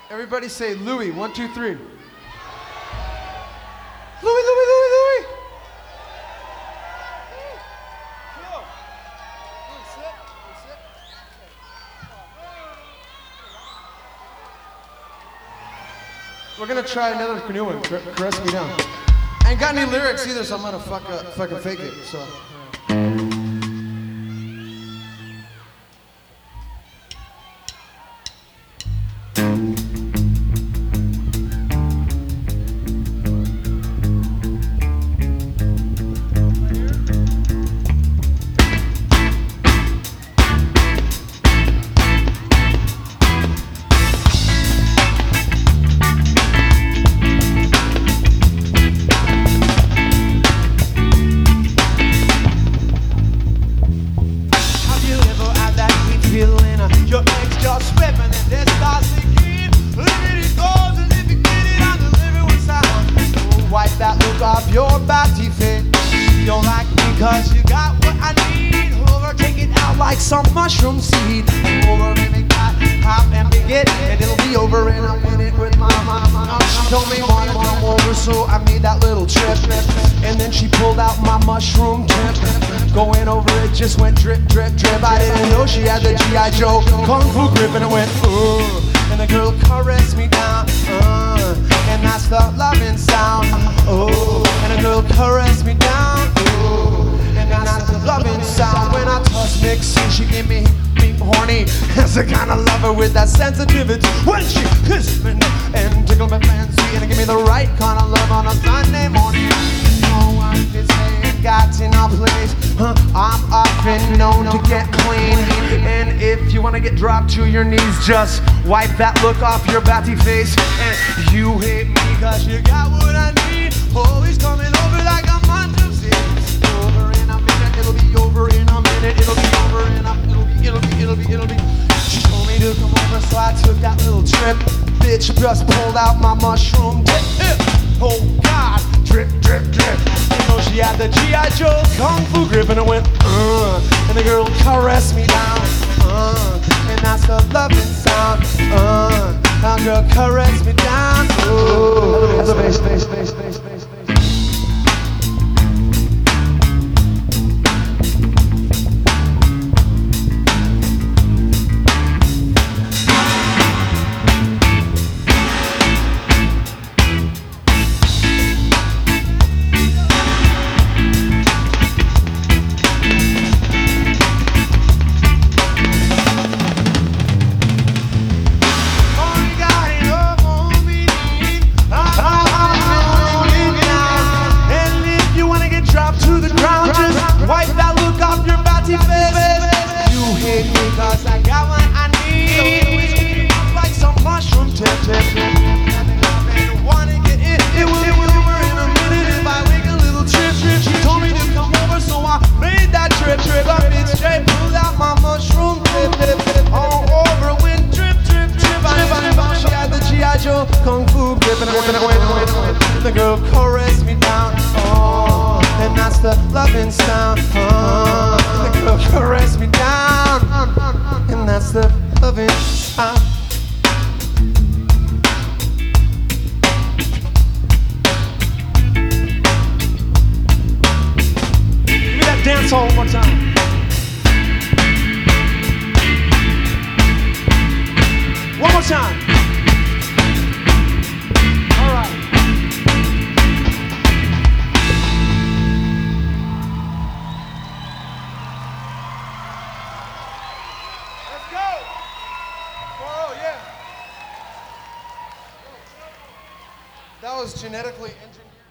Everybody say Louis. 1, 2, 3. Louis, Louis, Louis, Louis. We're gonna try another new one. Caress Me Down. I ain't got any lyrics either, so I'm gonna fucking fake it. So. Your ex just swept and then starts again. Living it goes and if you get it, I'll deliver with sound. So wipe that look off your body fit. You don't like me cause you got what I need. Overtake it out like some mushroom seed. Over and make that hop and big it. And it'll be over in a minute with my mama. She told me wanna come over, so I made that little trip. And then she pulled out my mushroom tip. Going over it just went drip, drip, drip. I didn't know she had the G.I. Joe Kung Fu grip, and it went ooh. And the girl caressed me down, and that's the loving sound. Oh, and the girl caressed me down, ooh, and that's the loving sound. When I touch Mixie, she gave me horny. That's the kind of lover with that sensitivity. When she kissed me and tickled me fancy, and give me the right kind of love on a Sunday morning. No one is saying got in a place. I'm often known to get clean. And if you wanna get dropped to your knees, just wipe that look off your batty face. And you hate me cause you got what I need. Always coming over like a month of six. Over in a minute, it'll be over in a minute. It'll be over in a it'll be. She told me to come over, so I took that little trip. Bitch just pulled out my mushroom dip. Oh God, drip, drip, drip. You know she had the G.I. Joe Kung Fu grip, and it went and the girl caressed me down, and that's the loving sound, that girl caressed me down, ooh. The bass, bass, bass, bass, bass, bass. Cause I got what I need. Like some mushroom tip. Wanna get in, it will be over in a minute if I make a little trip. She told me to come over, so I made that trip. Up it straight, pulled out my mushroom tip. All over, went drip, drip, drip. She had the G.I. Joe Kung Fu grip, and the girl caressed me down. Oh, and that's the loving sound. The girl caressed me down, and that's the loving sound. Give me that dance hall one more time. One more time. All right. Let's go. Oh, yeah. That was genetically engineered.